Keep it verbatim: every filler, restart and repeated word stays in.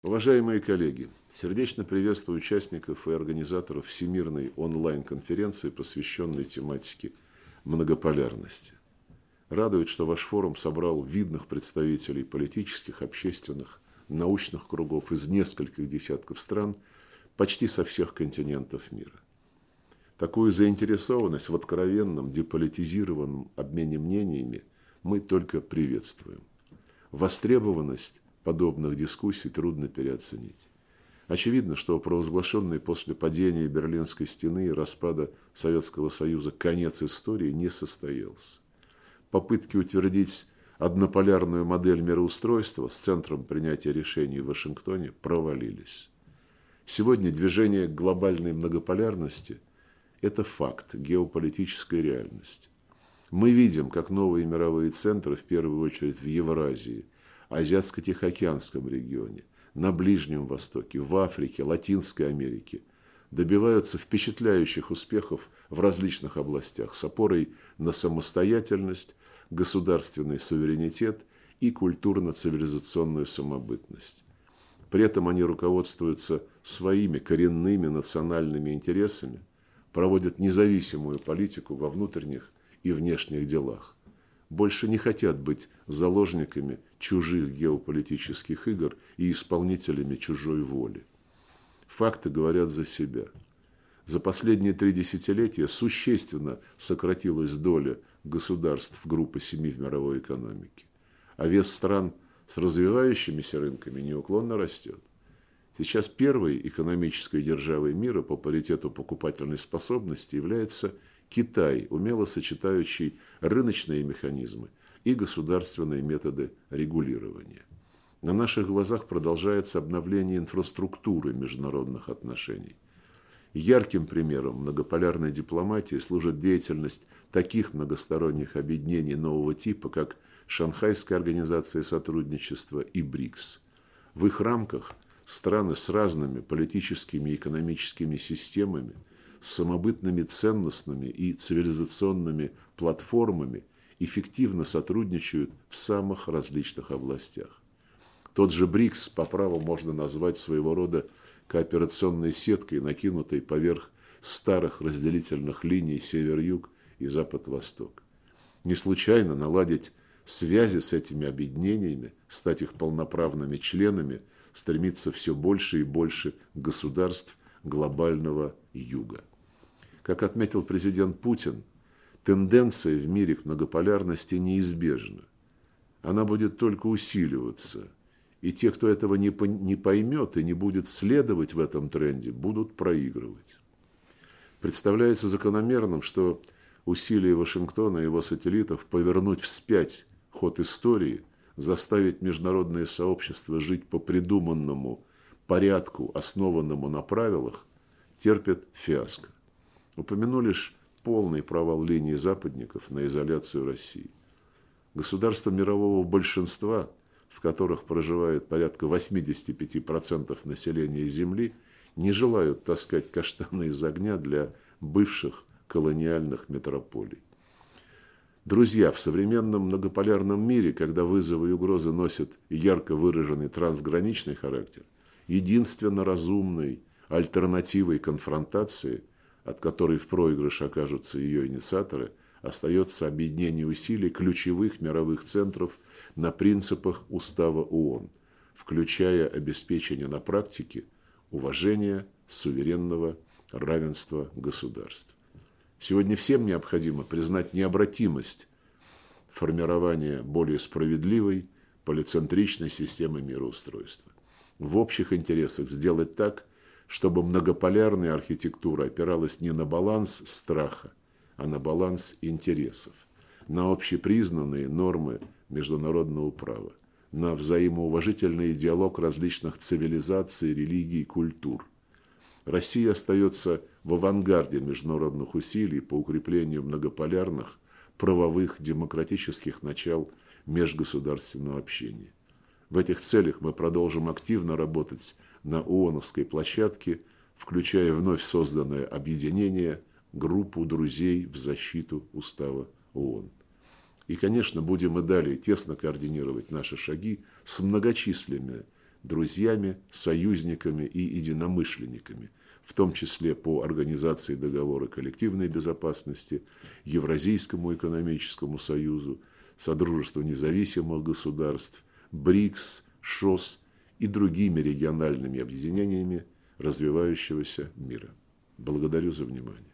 Уважаемые коллеги, сердечно приветствую участников и организаторов Всемирной онлайн-конференции, посвященной тематике многополярности. Радует, что ваш форум собрал видных представителей политических, общественных, научных кругов из нескольких десятков стран, почти со всех континентов мира. Такую заинтересованность в откровенном, деполитизированном обмене мнениями мы только приветствуем. Востребованность подобных дискуссий трудно переоценить. Очевидно, что провозглашенный после падения Берлинской стены и распада Советского Союза конец истории не состоялся. Попытки утвердить однополярную модель мироустройства с центром принятия решений в Вашингтоне провалились. Сегодня движение к глобальной многополярности – это факт, геополитическая реальность. Мы видим, как новые мировые центры, в первую очередь в Евразии, Азиатско-Тихоокеанском регионе, на Ближнем Востоке, в Африке, Латинской Америке добиваются впечатляющих успехов в различных областях с опорой на самостоятельность, государственный суверенитет и культурно-цивилизационную самобытность. При этом они руководствуются своими коренными национальными интересами, проводят независимую политику во внутренних и внешних делах. Больше не хотят быть заложниками чужих геополитических игр и исполнителями чужой воли. Факты говорят за себя. За последние три десятилетия существенно сократилась доля государств группы семи в мировой экономике, а вес стран с развивающимися рынками неуклонно растет. Сейчас первой экономической державой мира по паритету покупательной способности является Китай, умело сочетающий рыночные механизмы и государственные методы регулирования. На наших глазах продолжается обновление инфраструктуры международных отношений. Ярким примером многополярной дипломатии служит деятельность таких многосторонних объединений нового типа, как Шанхайская организация сотрудничества и БРИКС. В их рамках страны с разными политическими и экономическими системами, с самобытными ценностными и цивилизационными платформами эффективно сотрудничают в самых различных областях. Тот же БРИКС по праву можно назвать своего рода кооперационной сеткой, накинутой поверх старых разделительных линий север-юг и запад-восток. Не случайно наладить связи с этими объединениями, стать их полноправными членами, стремится все больше и больше государств глобального юга. Как отметил президент Путин, тенденция в мире к многополярности неизбежна. Она будет только усиливаться. И те, кто этого не поймет и не будет следовать в этом тренде, будут проигрывать. Представляется закономерным, что усилия Вашингтона и его сателлитов повернуть вспять ход истории, заставить международное сообщество жить по придуманному порядку, основанному на правилах, терпят фиаско. Упомяну лишь полный провал линии западников на изоляцию России. Государства мирового большинства, в которых проживает порядка восемьдесят пять процентов населения Земли, не желают таскать каштаны из огня для бывших колониальных метрополий. Друзья, в современном многополярном мире, когда вызовы и угрозы носят ярко выраженный трансграничный характер, единственно разумной альтернативой конфронтации, от которой в проигрыш окажутся ее инициаторы, остается объединение усилий ключевых мировых центров на принципах Устава ООН, включая обеспечение на практике уважения суверенного равенства государств. Сегодня всем необходимо признать необратимость формирования более справедливой, полицентричной системы мироустройства. В общих интересах сделать так, чтобы многополярная архитектура опиралась не на баланс страха, а на баланс интересов, на общепризнанные нормы международного права, на взаимоуважительный диалог различных цивилизаций, религий и культур. Россия остается в авангарде международных усилий по укреплению многополярных, правовых, демократических начал межгосударственного общения. В этих целях мы продолжим активно работать на ООНовской площадке, включая вновь созданное объединение группу друзей в защиту Устава ООН. И, конечно, будем и далее тесно координировать наши шаги с многочисленными друзьями, союзниками и единомышленниками, в том числе по Организации договора коллективной безопасности, Евразийскому экономическому союзу, Содружеству независимых государств, БРИКС, ШОС и другими региональными объединениями развивающегося мира. Благодарю за внимание.